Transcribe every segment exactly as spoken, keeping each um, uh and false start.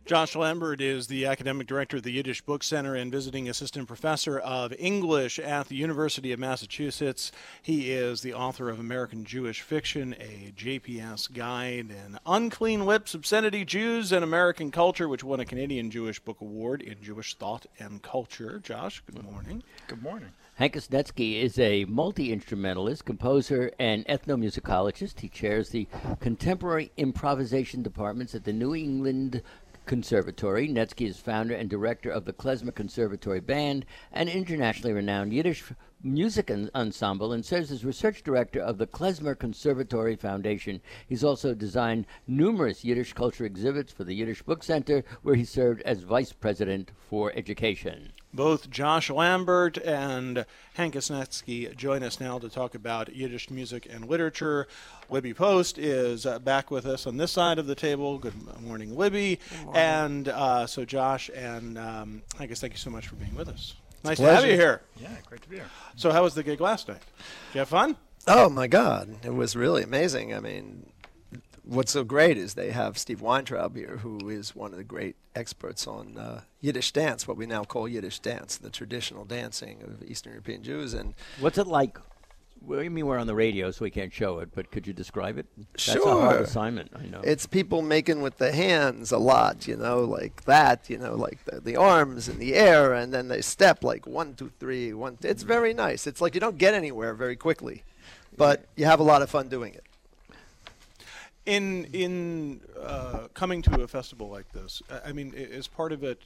Josh Lambert is the academic director of the Yiddish Book Center and visiting assistant professor of English at the University of Massachusetts. He is the author of American Jewish Fiction, a J P S guide, and Unclean Lips, Obscenity, Jews, and American Culture, which won a Canadian Jewish Book Award in Jewish Thought and Culture. Josh, good morning. Good morning. Hankus Netsky is a multi-instrumentalist, composer, and ethnomusicologist. He chairs the Contemporary Improvisation Departments at the New England Conservatory. Netsky is founder and director of the Klezmer Conservatory Band, an internationally renowned Yiddish music en- ensemble, and serves as research director of the Klezmer Conservatory Foundation. He's also designed numerous Yiddish culture exhibits for the Yiddish Book Center, where he served as vice president for education. Both Josh Lambert and Hankus Netsky join us now to talk about Yiddish music and literature. Libby Post is uh, back with us on this side of the table. Good morning, Libby. Good morning. And uh, so Josh and um, Hankus, thank you so much for being with us. Nice to pleasure. have you here. Yeah, great to be here. So how was the gig last night? Did you have fun? Oh, my God. It was really amazing. I mean, what's so great is they have Steve Weintraub here, who is one of the great experts on uh, Yiddish dance, what we now call Yiddish dance, the traditional dancing of Eastern European Jews. And What's it like? Well, I mean, we're on the radio, so we can't show it, but could you describe it? That's Sure. a hard assignment, I know. it's people making with the hands a lot, you know, like that, you know, like the, the arms in the air, and then they step like one, two, three, one. T- it's very nice. It's like you don't get anywhere very quickly, but you have a lot of fun doing it. In in uh, coming to a festival like this, I I mean, i- is part of it,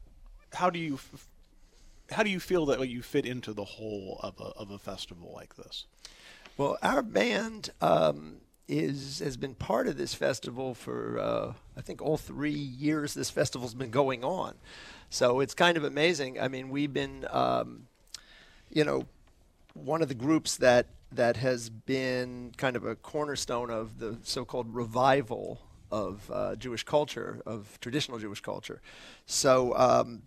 how do you f- how do you feel that like, you fit into the whole of a of a festival like this? Well, our band um, is has been part of this festival for uh, I think all three years this festival's been going on. So it's kind of amazing. I mean, we've been, um, you know, one of the groups that that has been kind of a cornerstone of the so-called revival of uh, Jewish culture, of traditional Jewish culture. So um,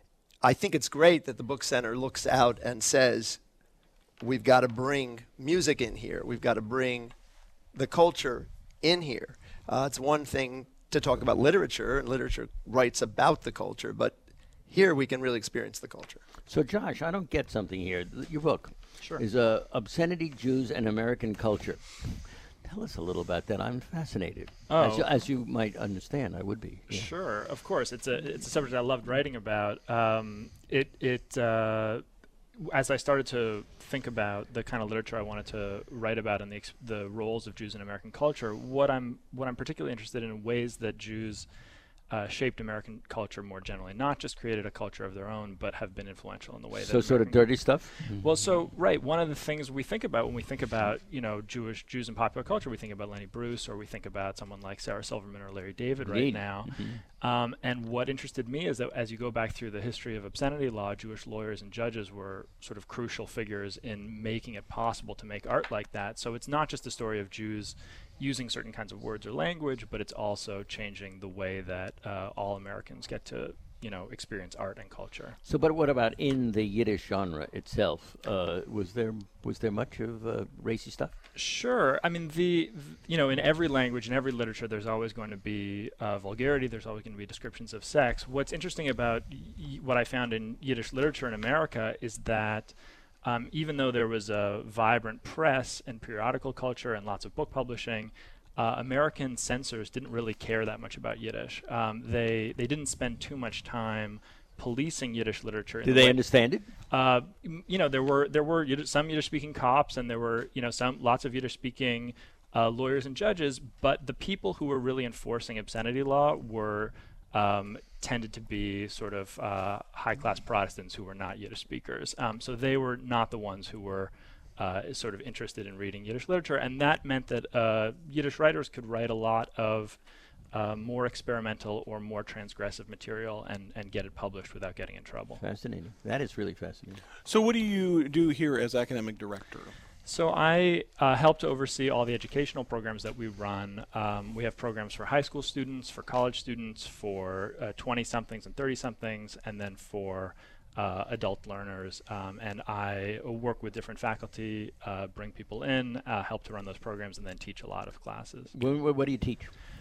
I think it's great that the Book Center looks out and says, we've got to bring music in here. We've got to bring the culture in here. Uh, it's one thing to talk about literature, and literature writes about the culture, but here we can really experience the culture. So, Josh, I don't get something here. Th- Your book Sure. is uh, Obscenity, Jews, and American Culture. Tell us a little about that. I'm fascinated. As, Oh. you, as you might understand, I would be. Yeah. Sure, of course. It's a it's a subject I loved writing about. Um, it it uh, as I started to think about the kind of literature I wanted to write about and the ex- the roles of Jews in American culture, what I'm what I'm particularly interested in, ways that Jews uh, shaped American culture more generally, not just created a culture of their own, but have been influential in the way that. So, sort of American dirty stuff? Well, so right, one of the things we think about when we think about you know Jewish Jews in popular culture, we think about Lenny Bruce, or we think about someone like Sarah Silverman or Larry David right Indeed. now. Mhm. Um, and what interested me is that as you go back through the history of obscenity law, Jewish lawyers and judges were sort of crucial figures in making it possible to make art like that. So it's not just a story of Jews using certain kinds of words or language, but it's also changing the way that uh, all Americans get to you know experience art and culture. So, but what about in the Yiddish genre itself? Uh, was there was there much of uh, racy stuff? Sure. I mean, the, th- you know, in every language, in every literature, there's always going to be uh, vulgarity. There's always going to be descriptions of sex. What's interesting about y- what I found in Yiddish literature in America is that um, even though there was a vibrant press and periodical culture and lots of book publishing, uh, American censors didn't really care that much about Yiddish. Um, they they didn't spend too much time policing Yiddish literature. in Did the they way- understand it? uh, m- you know, there were there were Yiddish, some Yiddish-speaking cops, and there were you know some lots of Yiddish-speaking uh, lawyers and judges. But the people who were really enforcing obscenity law were um, tended to be sort of uh, high-class Protestants who were not Yiddish speakers. Um, so they were not the ones who were uh, sort of interested in reading Yiddish literature, and that meant that uh, Yiddish writers could write a lot of uh, more experimental or more transgressive material and, and get it published without getting in trouble. Fascinating. That is really fascinating. So what do you do here as academic director? So I uh, help to oversee all the educational programs that we run. Um, we have programs for high school students, for college students, for uh, twenty-somethings and thirty-somethings, and then for uh, adult learners. Um, and I work with different faculty, uh, bring people in, uh, help to run those programs, and then teach a lot of classes. Wh- wh- what do you teach?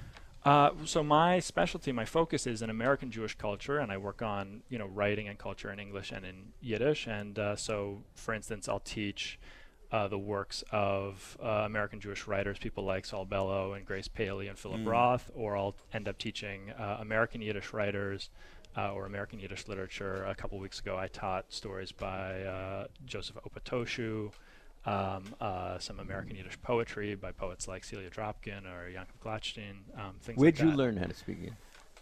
Uh, so my specialty, my focus is in American Jewish culture, and I work on, you know, writing and culture in English and in Yiddish. And uh, so, for instance, I'll teach uh, the works of uh, American Jewish writers, people like Saul Bellow and Grace Paley and Philip Mm. Roth, or I'll end up teaching uh, American Yiddish writers uh, or American Yiddish literature. A couple weeks ago, I taught stories by uh, Joseph Opatoshu, Um, uh, some American Yiddish poetry by poets like Celia Dropkin or Yankov Glatstein, um, things Where'd like you that. learn how to speak Yiddish?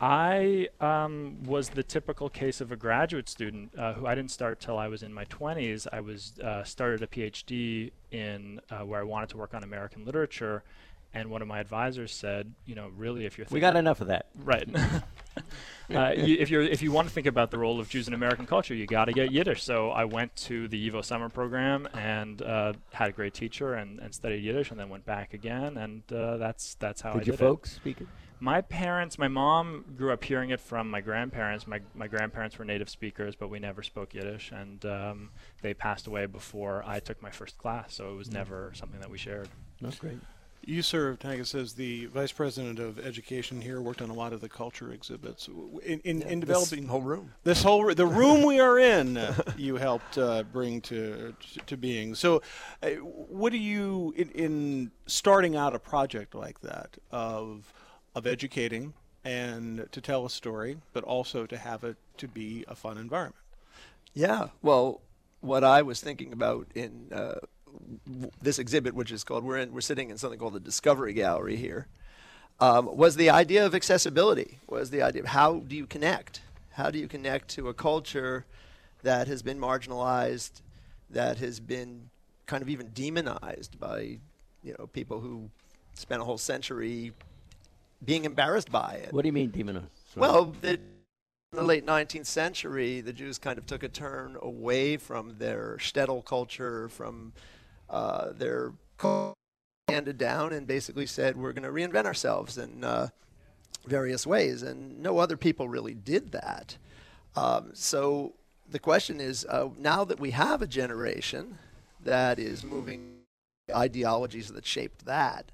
I um, was the typical case of a graduate student uh, who I didn't start till I was in my twenties. I was uh, started a PhD in uh, where I wanted to work on American literature, and one of my advisors said, you know, really, if you're We got enough of that. right. Uh, you, if you're if you want to think about the role of Jews in American culture, you got to get Yiddish. So I went to the YIVO summer program and uh, had a great teacher and, and studied Yiddish, and then went back again, and uh, that's that's how Did I your did folks speak it? My parents, my mom grew up hearing it from my grandparents. My my grandparents were native speakers, but we never spoke Yiddish, and um, they passed away before I took my first class, so it was never something that we shared. That's great. You served, Tagus, as the vice president of education here, worked on a lot of the culture exhibits. W- In, in, in developing This whole room. this whole r- the room we are in, uh, you helped uh, bring to to being. So, uh, what do you in, in starting out a project like that of of educating and to tell a story, but also to have it to be a fun environment? Yeah. Well, what I was thinking about in uh, w- this exhibit, which is called, we're in, we're sitting in something called the Discovery Gallery here, um, was the idea of accessibility. Was the idea of how do you connect? How do you connect to a culture that has been marginalized, that has been kind of even demonized by, you know, people who spent a whole century being embarrassed by it. What do you mean, demonized? Well, the, in the late nineteenth century, the Jews kind of took a turn away from their shtetl culture, from uh, their culture handed down, and basically said, we're going to reinvent ourselves in uh, various ways. And no other people really did that. Um, so the question is, uh, now that we have a generation that is moving ideologies that shaped that,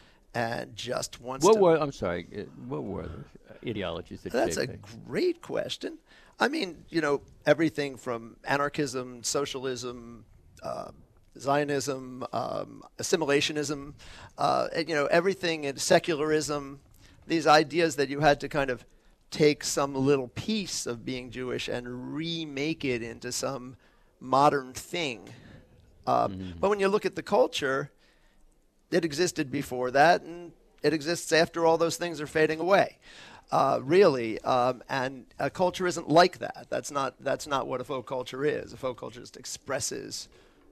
and just wants What to... were, I'm sorry, uh, what were the ideologies that That's a shaped it? great question. I mean, you know, everything from anarchism, socialism, uh, Zionism, um, assimilationism, uh, and, you know, everything in secularism, these ideas that you had to kind of take some little piece of being Jewish and remake it into some modern thing. Um, Mm-hmm. But when you look at the culture, it existed before that, and it exists after all those things are fading away. Uh, really, um, and a culture isn't like that. That's not that's not what a folk culture is. A folk culture just expresses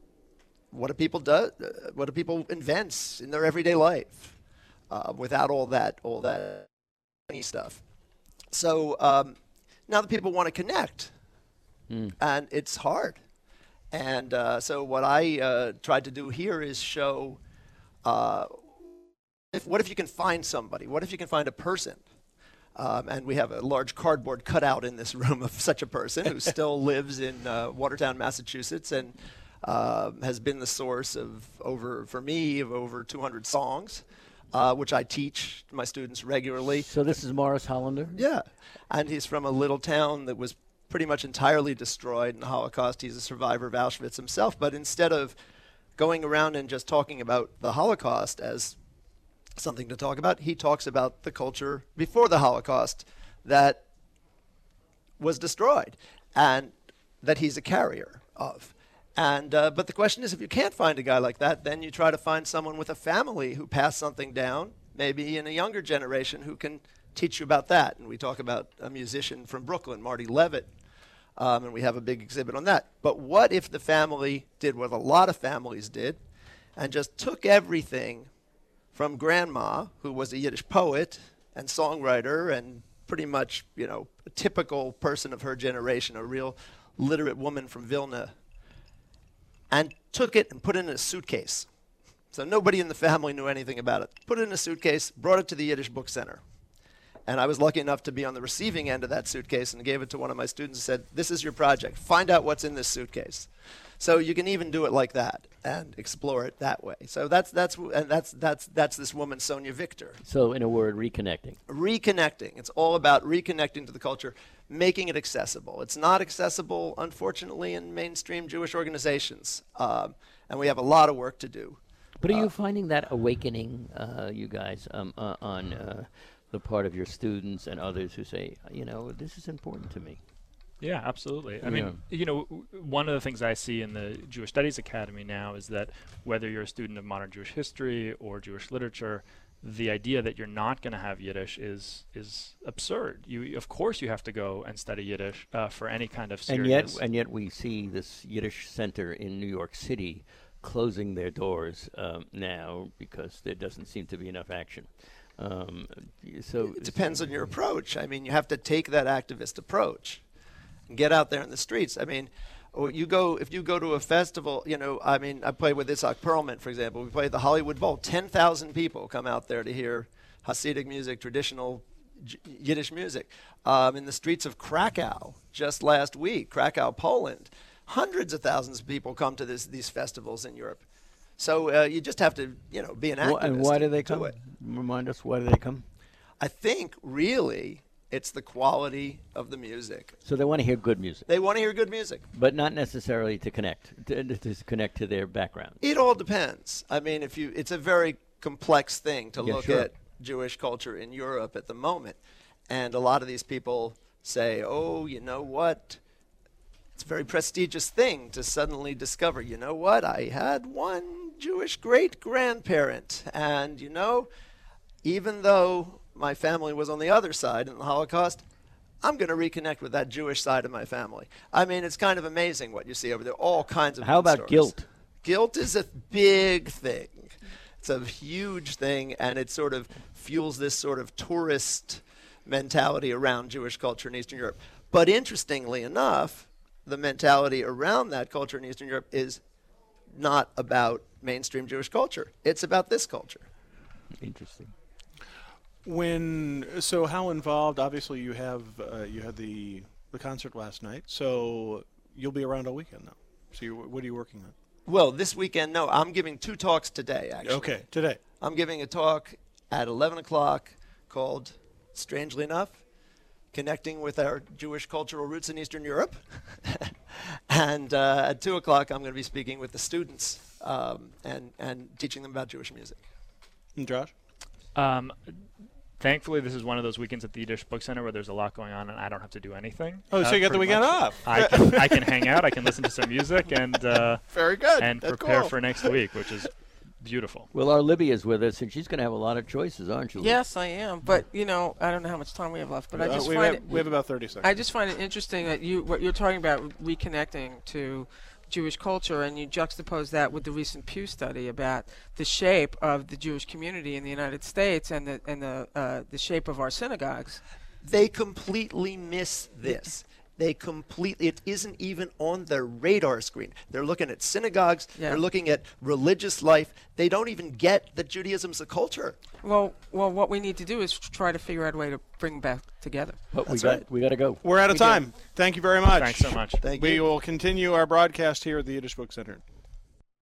what do people do, uh, what do people invents in their everyday life, uh, without all that all that stuff. So um, now the people want to connect, Mm. and it's hard. And uh, so what I uh, tried to do here is show. Uh, if, what if you can find somebody? What if you can find a person? Um, and we have a large cardboard cutout in this room of such a person who still lives in uh, Watertown, Massachusetts, and uh, has been the source of over, for me, of over two hundred songs, uh, which I teach my students regularly. So this is Morris Hollander? Yeah, and he's from a little town that was pretty much entirely destroyed in the Holocaust. He's a survivor of Auschwitz himself, but instead of going around and just talking about the Holocaust as something to talk about, he talks about the culture before the Holocaust that was destroyed and that he's a carrier of. And uh, but the question is, if you can't find a guy like that, then you try to find someone with a family who passed something down, maybe in a younger generation, who can teach you about that. And we talk about a musician from Brooklyn, Marty Levitt, um, and we have a big exhibit on that. But what if the family did what a lot of families did and just took everything from grandma, who was a Yiddish poet and songwriter and pretty much, you know, a typical person of her generation, a real literate woman from Vilna, and took it and put it in a suitcase. So nobody in the family knew anything about it. Put it in a suitcase, brought it to the Yiddish Book Center. And I was lucky enough to be on the receiving end of that suitcase and gave it to one of my students and said, this is your project. Find out what's in this suitcase. So you can even do it like that and explore it that way. So that's that's and that's that's that's this woman, Sonia Victor. So, in a word, reconnecting. Reconnecting. It's all about reconnecting to the culture, making it accessible. It's not accessible, unfortunately, in mainstream Jewish organizations, um, and we have a lot of work to do. But are you finding that awakening, uh, you guys, um, uh, on uh, the part of your students and others who say, you know, this is important to me? Yeah, absolutely. I Yeah. mean, you know, w- one of the things I see in the Jewish Studies Academy now is that whether you're a student of modern Jewish history or Jewish literature, the idea that you're not going to have Yiddish is is absurd. You, of course, you have to go and study Yiddish uh, for any kind of serious. And yet, and yet, we see this Yiddish center in New York City closing their doors um, now because there doesn't seem to be enough action. Um, so It depends on your approach. I mean, you have to take that activist approach and get out there in the streets. I mean, or you go if you go to a festival, you know, I mean, I played with Itzhak Perlman, for example. We played the Hollywood Bowl. ten thousand people come out there to hear Hasidic music, traditional J- Yiddish music. Um, in the streets of Krakow just last week, Krakow, Poland, hundreds of thousands of people come to this, these festivals in Europe. So uh, you just have to, you know, be an activist. Wh- and why do they to come? it. Remind us, why do they come? I think really it's the quality of the music. So they want to hear good music, They want to hear good music. but not necessarily to connect, to, to connect to their background. It all depends. I mean, if you, it's a very complex thing to Yeah, look sure. at Jewish culture in Europe at the moment, and a lot of these people say, "Oh, you know what? It's a very prestigious thing to suddenly discover. You know what? I had one Jewish great grandparent, and you know, even though my family was on the other side in the Holocaust, I'm going to reconnect with that Jewish side of my family." I mean, it's kind of amazing what you see over there. All kinds of How good about stories. guilt? Guilt is a big thing. It's a huge thing, and it sort of fuels this sort of tourist mentality around Jewish culture in Eastern Europe. But interestingly enough, the mentality around that culture in Eastern Europe is not about mainstream Jewish culture. It's about this culture. Interesting. When so, how involved? Obviously, you have uh, you had the the concert last night, so you'll be around all weekend now. So, you, what are you working on? Well, this weekend, no, I'm giving two talks today, actually. Okay, today. I'm giving a talk at eleven o'clock called, strangely enough, Connecting with Our Jewish Cultural Roots in Eastern Europe. And uh, at two o'clock, I'm going to be speaking with the students um, and, and teaching them about Jewish music. And Josh? Um, thankfully, this is one of those weekends at the Yiddish Book Center where there's a lot going on and I don't have to do anything. Oh, uh, so you got the pretty weekend much. off. I can, I can hang out, I can listen to some music and uh, Very good. and That's prepare cool. for next week, which is beautiful. Well, our Libby is with us, and she's going to have a lot of choices, aren't you? Libby? Yes, I am. But you know, I don't know how much time we have left. But I Uh, just we, find have, it. we have about thirty seconds. I just find it interesting that you what you're talking about reconnecting to Jewish culture, and you juxtapose that with the recent Pew study about the shape of the Jewish community in the United States and the and the uh, the shape of our synagogues. They completely miss this. They completely, it isn't even on their radar screen. They're looking at synagogues, Yeah. they're looking at religious life. They don't even get that Judaism's a culture. Well, well, what we need to do is try to figure out a way to bring back together. But we That's got right. we got to go. We're out of We do. time. Thank you very much. Thanks so much. Thank we you. will continue our broadcast here at the Yiddish Book Center.